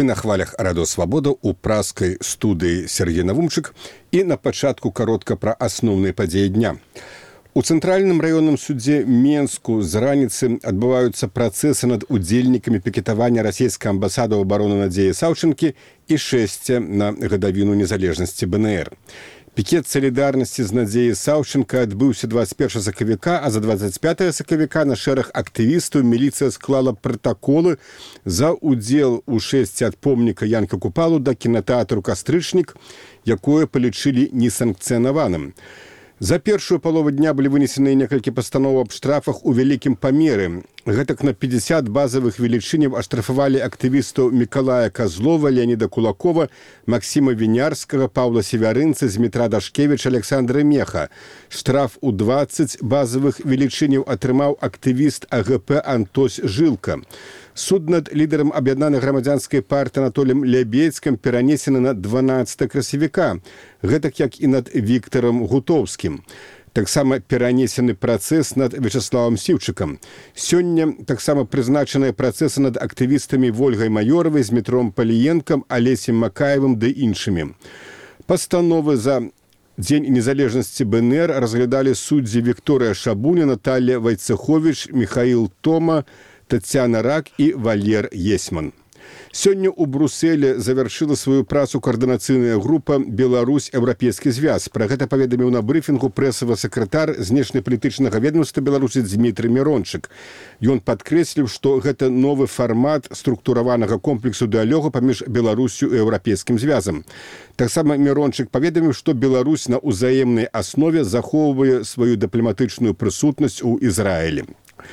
на хвалях Радыё Свабода ў праскай студыі Сергей Навумчык і на пачатку каротка пра асноўныя падзеі дня. У цэнтральным раённым судзе Менску з раніцы адбываюцца працэсы над удзельнікамі пікетавання расійскай амбасады ў абароны Надзеі Саўчынкі і шэсця на гадавіну незалежнасці БНР. Пікет салідарнасці з Надзеяй Саўчынка адбыўся 21 сакавіка, а за 25 сакавіка на шэраг актывістаў міліцыя склала пратаколы за ўдзел у шэсці ад помніка Янка Купалу да кінатэатру «Кастрычнік», якое палічылі несанкцыянаваным. За першую палову дня былі вынесены некалькі пастановаў аб штрафах у вялікім памеры. Гэтак на 50 базавых велічыняў аштрафавалі актывістаў Мікалая Казлова, Леаніда Кулакова, Максіма Вінярскага, Паўла Севярынца, Змітра Дашкевіча, Александра Меха. Штраф у 20 базавых велічыняў атрымаў актывіст АГП Антось Жылка. Суд над лідарам аб'яднанай грамадзянскай партыі Анатоліем Лябедзькім перанесены на 12 красавіка, гэтак як і над Віктарам Гутоўскім. Таксама перанесены працэс над Вячаславам Сіўчыкам. Сёння таксама прызначаныя працэсы над актывістамі Вольгай Маёравай, Змітром Паліенкам, Алесем Макаевым ды іншымі. Пастановы за Дзень незалежнасці БНР разглядалі суддзі Вікторыя Шабуня, Наталья Вайцеховіч, Михаил Тома, Тацяна Рак і Валер Есман. Сёння ў Брусэле завяршыла сваю працу каардынацыйная група «Беларусь-Еўрапейскі звяз». Пра гэта паведаміў на брыфінгу прэсавы сакратар знешнепалітычнага ведомства Беларусі Дзмітрый Мірончык. Ён падкрэсліў, што гэта новы фармат структураванага комплексу дыялогу паміж Беларусю і Еўрапейскім звязам. Таксама Мірончык паведаміў, што Беларусь на ўзаемнай аснове захоўвае сваю дыпламатычную прысутнасць у Ізраілі.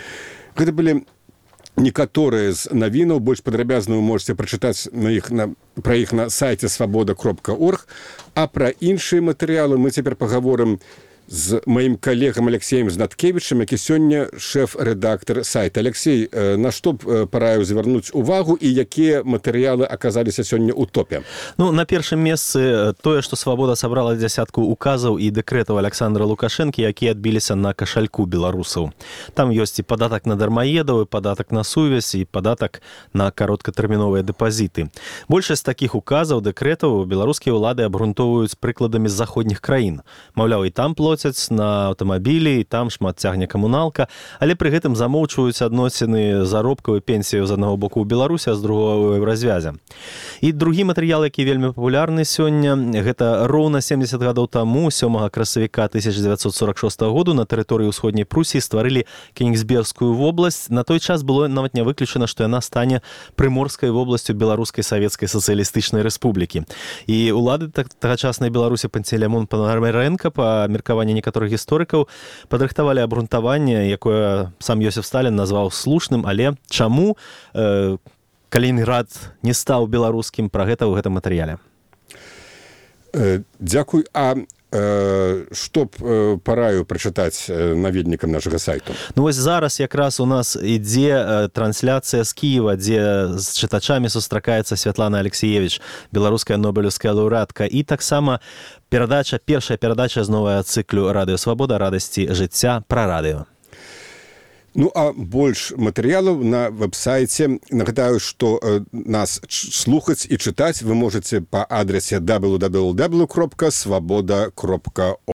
Гэта былі некаторыя з навінаў, больш падрабязна вы можете прачытаць пра іх на сайце свабода.орг, а пра іншыя матэрыялы мы цяпер пагаворым з маім калегам Алексеем Знаткевічам, які сёння шэф-рэдактар сайта. Алексей, на што б параіў звярнуць увагу і якія матэрыялы аказаліся сёння ў топе? На першым месцы тое, што «Свабода» сабрала дзясятку указаў і дэкрэтаў Александра Лукашэнкі, якія адбіліся на кашальку беларусаў. Там ёсць і падатак на дармаедаў, і падатак на сувязь, і падатак на кароткатэрміновыя дэпазіты. Большасць такіх указаў, дэкрэтаў беларускія ўлады абгрунтоўваюць прыкладамі з заходніх краін. Маўляў, і там плоцяць на аўтамабілі, і там шмат цягне камуналка, але пры гэтым замоўчваюць адносіны заробкаў і пенсіяў з аднаго боку ў Беларусі, а з другого ў Еўразвязе. І другі матэрыял, які вельмі папулярны сёння, гэта роўна 70 гадоў таму, 7 красавіка 1946 году на тэрыторыі ўсходняй Прусіі стварылі Кенігсбергскую вобласць. На той час было нават не выключана, што яна стане прыморскай вобласцю Беларускай Савецкай Сацыялістычнай Рэспублікі. І ўлады тагачаснай Беларусі Пантелеймон Панамарэнка па меркаванні некаторых гісторыкаў падрыхтавалі абгрунтаванне, якое сам Йосиф Сталін назваў слушным, але чаму Калінінград не стаў беларускім, пра гэта ў гэтым матэрыяле. Дзякуй. А што б параю прачытаць наведнікам нашага сайту? Вось зараз якраз у нас ідзе трансляцыя з Кіева, дзе з чытачамі сустракаецца Святлана Алексеевич, беларуская нобелеўская лаўрэатка, і таксама першая перадача з новага цыклю «Радыё Свабода. Радасці жыцця» пра радыё. А больш матэрыялаў на вэб-сайце. Нагадаю, што нас слухаць і чытаць вы можаце па адрасе www.swaboda.org.